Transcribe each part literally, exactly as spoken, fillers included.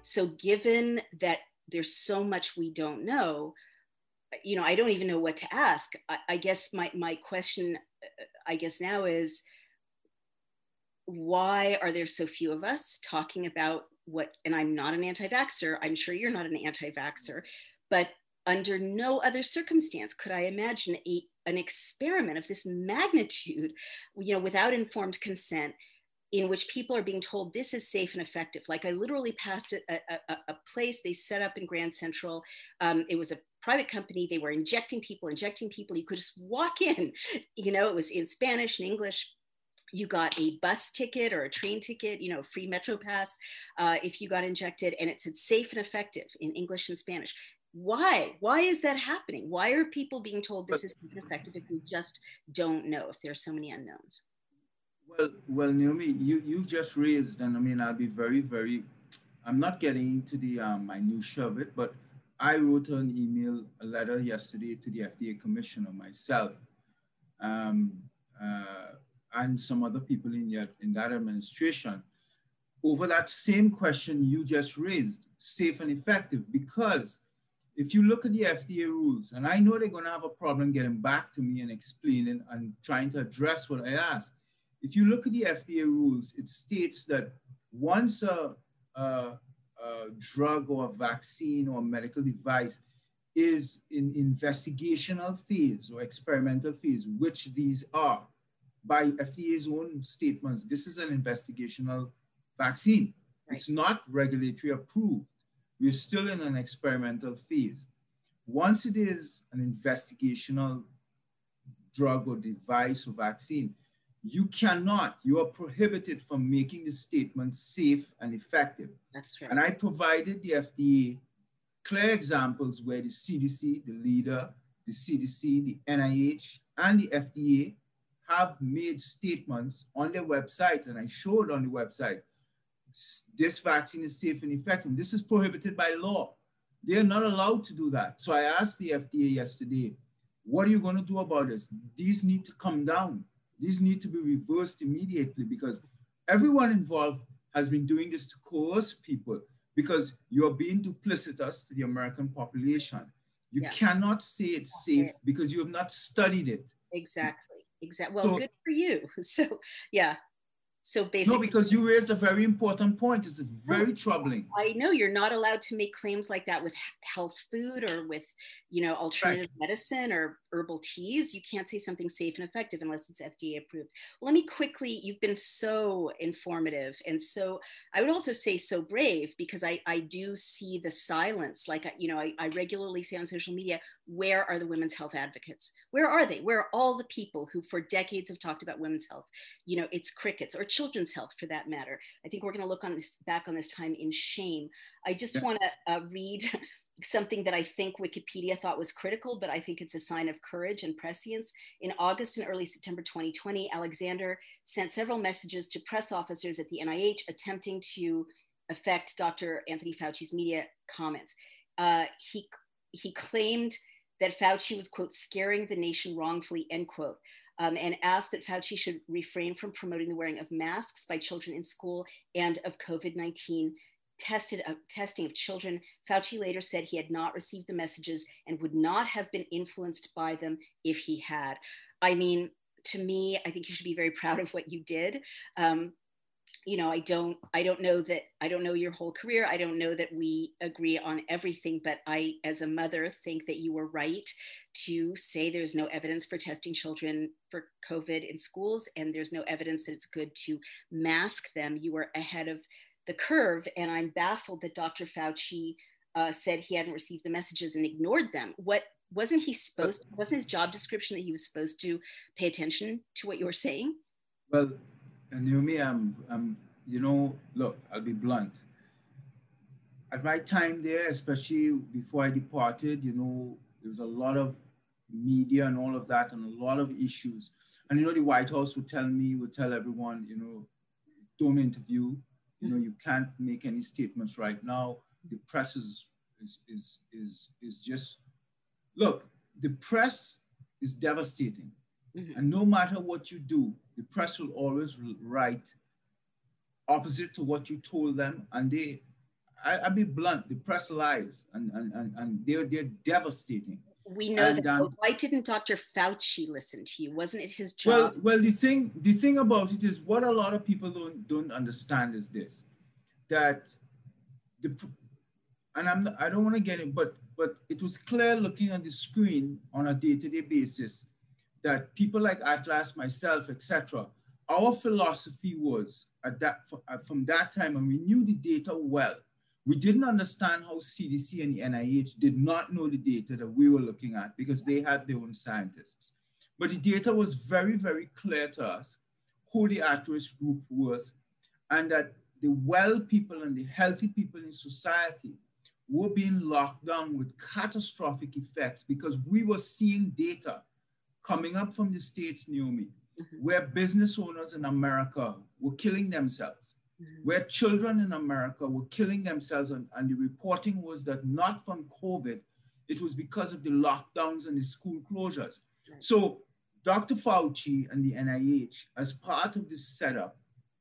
So given that there's so much we don't know, you know, I don't even know what to ask. I, I guess my, my question, I guess now is, why are there so few of us talking about what, and I'm not an anti-vaxxer, I'm sure you're not an anti-vaxxer, but under no other circumstance could I imagine a, an experiment of this magnitude, you know, without informed consent, in which people are being told this is safe and effective. Like I literally passed a, a, a place they set up in Grand Central. Um, it was a private company. They were injecting people, injecting people. You could just walk in, you know, it was in Spanish and English. You got a bus ticket or a train ticket, you know, free Metro Pass uh, if you got injected, and it said safe and effective in English and Spanish. Why? Why is that happening? Why are people being told this is safe and effective if we just don't know, if there are so many unknowns? Well, well, Naomi, you, you've just raised, and I mean, I'll be very, very, I'm not getting into the um, minutia of it, but I wrote an email, a letter yesterday to the F D A commissioner myself, um, uh, and some other people in, yet, in that administration over that same question you just raised, safe and effective, because if you look at the F D A rules, and I know they're going to have a problem getting back to me and explaining and trying to address what I asked. If you look at the F D A rules, it states that once a, a, a drug or a vaccine or a medical device is in investigational phase or experimental phase, which these are, by F D A's own statements, this is an investigational vaccine. Right. It's not regulatory approved. We're still in an experimental phase. Once it is an investigational drug or device or vaccine, you cannot, you are prohibited from making the statement safe and effective. That's right. And I provided the F D A clear examples where the C D C, the leader, the C D C, the N I H, and the F D A have made statements on their websites, and I showed on the website, this vaccine is safe and effective. This is prohibited by law. They're not allowed to do that. So I asked the F D A yesterday, what are you going to do about this? These need to come down. These need to be reversed immediately, because everyone involved has been doing this to coerce people, because you're being duplicitous to the American population. You yeah. cannot say it's safe because you have not studied it. Exactly. Exactly. Well, so, good for you. So, yeah. So basically, no, because you raised a very important point. It's very troubling. I know you're not allowed to make claims like that with health food or with, you know, alternative right. medicine or herbal teas. You can't say something safe and effective unless it's F D A approved. Well, let me quickly, you've been so informative. And so I would also say so brave, because I, I do see the silence. Like, you know, I, I regularly say on social media, where are the women's health advocates? Where are they? Where are all the people who for decades have talked about women's health? You know, it's crickets, or children's health for that matter. I think we're going to look on this back on this time in shame. I just yes. want to uh, read something that I think Wikipedia thought was critical, but I think it's a sign of courage and prescience. In August and early September twenty twenty, Alexander sent several messages to press officers at the N I H attempting to affect Doctor Anthony Fauci's media comments. Uh, he, he claimed that Fauci was, quote, scaring the nation wrongfully, end quote. Um, and asked that Fauci should refrain from promoting the wearing of masks by children in school and of COVID nineteen tested, uh, testing of children. Fauci later said he had not received the messages and would not have been influenced by them if he had. I mean, to me, I think you should be very proud of what you did. Um, you know, I don't, I don't know that, I don't know your whole career. I don't know that we agree on everything, but I, as a mother, think that you were right to say there's no evidence for testing children for COVID in schools, and there's no evidence that it's good to mask them. You were ahead of the curve, and I'm baffled that Doctor Fauci uh, said he hadn't received the messages and ignored them. What, wasn't he supposed, wasn't his job description that he was supposed to pay attention to what you were saying? Well, and Naomi, I'm, I'm, you know, look, I'll be blunt. At my time there, especially before I departed, you know, there was a lot of media and all of that, and a lot of issues. And, you know, the White House would tell me, would tell everyone, you know, don't interview, you know, you can't make any statements right now. The press is, is, is, is, is just, look, the press is devastating. Mm-hmm. And no matter what you do, the press will always write opposite to what you told them. And they, I, I'll be blunt, the press lies, and, and, and, and they're, they're devastating. We know and, that. um, Why didn't Doctor Fauci listen to you? Wasn't it his well, job? well, the thing, the thing about it is what a lot of people don't, don't understand is this, that the, and I'm, I don't want to get it, but, but it was clear looking at the screen on a day-to-day basis that people like Atlas, myself, et cetera, our philosophy was at that, from that time, and we knew the data well. We didn't understand how C D C and the N I H did not know the data that we were looking at because they had their own scientists. But the data was very, very clear to us who the at-risk group was, and that the well people and the healthy people in society were being locked down with catastrophic effects because we were seeing data coming up from the States, Naomi, mm-hmm. where business owners in America were killing themselves, mm-hmm. where children in America were killing themselves. And, and the reporting was that not from COVID, it was because of the lockdowns and the school closures. Right. So Doctor Fauci and the N I H, as part of this setup,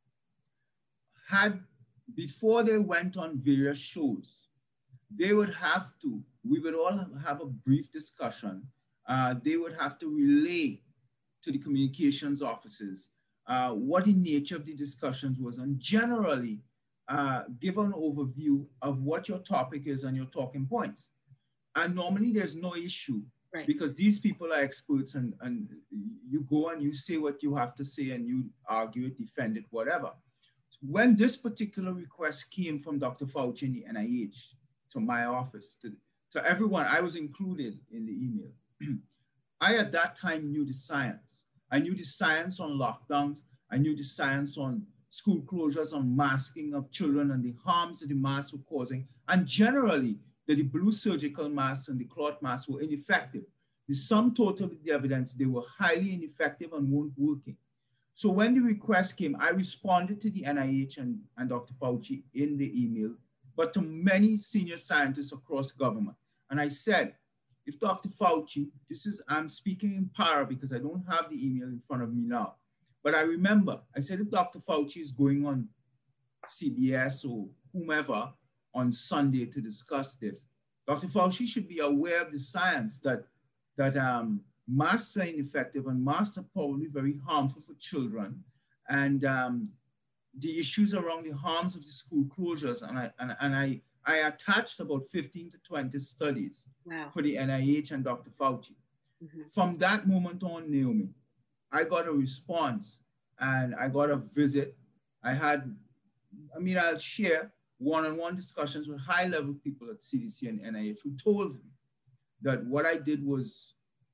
had, before they went on various shows, they would have to, we would all have a brief discussion. Uh, they would have to relay to the communications offices uh, what the nature of the discussions was, and generally uh, give an overview of what your topic is and your talking points. And normally there's no issue, right, because these people are experts, and, and you go and you say what you have to say and you argue it, defend it, whatever. When this particular request came from Doctor Fauci and the N I H to my office, to, to everyone, I was included in the email. I, at that time, knew the science. I knew the science on lockdowns. I knew the science on school closures, on masking of children and the harms that the masks were causing, and generally that the blue surgical masks and the cloth masks were ineffective. The sum total of the evidence, they were highly ineffective and weren't working. So when the request came, I responded to the N I H and, and Doctor Fauci in the email, but to many senior scientists across government. And I said, if Doctor Fauci, this is, I'm speaking in para because I don't have the email in front of me now, but I remember, I said, if Doctor Fauci is going on C B S or whomever on Sunday to discuss this, Doctor Fauci should be aware of the science that, that um, masks are ineffective and masks are probably very harmful for children, and um, the issues around the harms of the school closures. And I, and, and I, I attached about fifteen to twenty studies, wow, for the N I H and Doctor Fauci. Mm-hmm. From that moment on, Naomi, I got a response and I got a visit. I had, I mean, I'll share one-on-one discussions with high-level people at C D C and N I H who told me that what I did was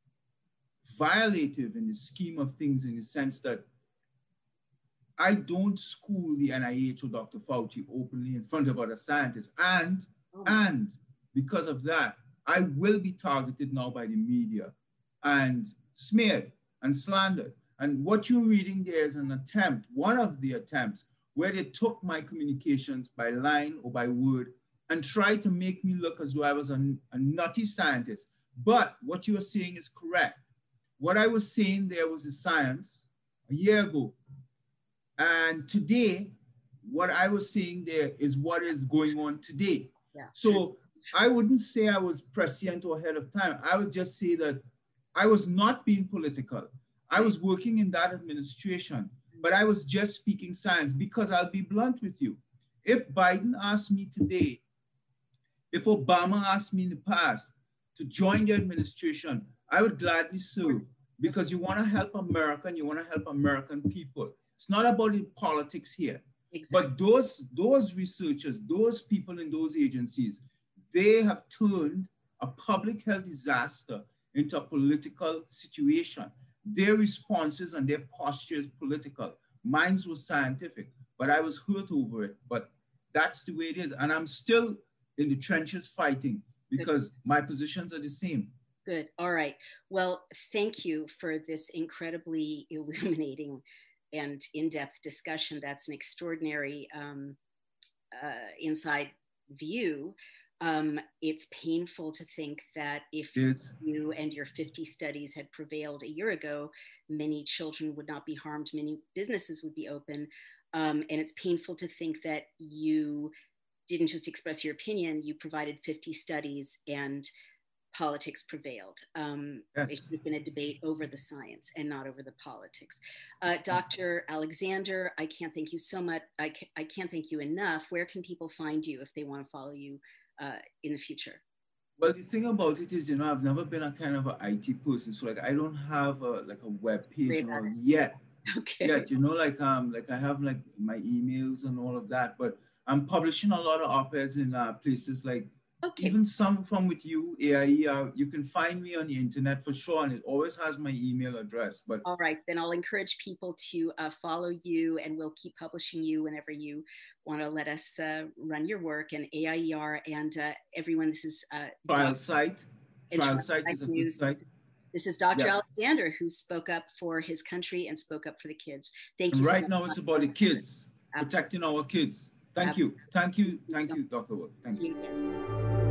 violative in the scheme of things, in the sense that I don't school the N I H or Doctor Fauci openly in front of other scientists. And, oh. and because of that, I will be targeted now by the media and smeared and slandered. And what you're reading there is an attempt, one of the attempts, where they took my communications by line or by word and tried to make me look as though I was a, a nutty scientist. But what you're saying is correct. What I was saying there was a science a year ago. And today, what I was saying there is what is going on today. Yeah. So I wouldn't say I was prescient or ahead of time. I would just say that I was not being political. I was working in that administration, but I was just speaking science, because I'll be blunt with you. If Biden asked me today, if Obama asked me in the past to join the administration, I would gladly serve, because you want to help America and you want to help American people. It's not about the politics here. Exactly. But those, those researchers, those people in those agencies, they have turned a public health disaster into a political situation. Their responses and their posture is political. Mine was scientific, but I was hurt over it. But that's the way it is. And I'm still in the trenches fighting, because Good. My positions are the same. Good. All right. Well, thank you for this incredibly illuminating and in-depth discussion. That's an extraordinary um, uh, inside view. Um, it's painful to think that if yes. you and your fifty studies had prevailed a year ago, many children would not be harmed, many businesses would be open. Um, and it's painful to think that you didn't just express your opinion, you provided fifty studies and politics prevailed. Um, Yes. it should have been a debate over the science and not over the politics. Uh, Doctor Alexander, I can't thank you so much. I, ca I can't thank you enough. Where can people find you if they want to follow you uh, in the future? Well, the thing about it is, you know, I've never been a kind of an I T person, so like I don't have a, like a web page, you know, yet. Okay. Yet, you know, like um, like I have like my emails and all of that, but I'm publishing a lot of op-eds in uh, places like, okay. even some from with you, A I E R. You can find me on the internet for sure, and it always has my email address. But all right, then I'll encourage people to uh, follow you, and we'll keep publishing you whenever you want to let us uh, run your work. And A I E R and uh, everyone, this is uh, Trial Site. Trial Site is a good site. This is Doctor Yeah. Alexander, who spoke up for his country and spoke up for the kids. Thank and you. Right so now, much. it's about the kids, Absolutely. protecting our kids. Thank Absolutely. you. Thank you. Thank you, Doctor Wolf. Thank Thank you. you.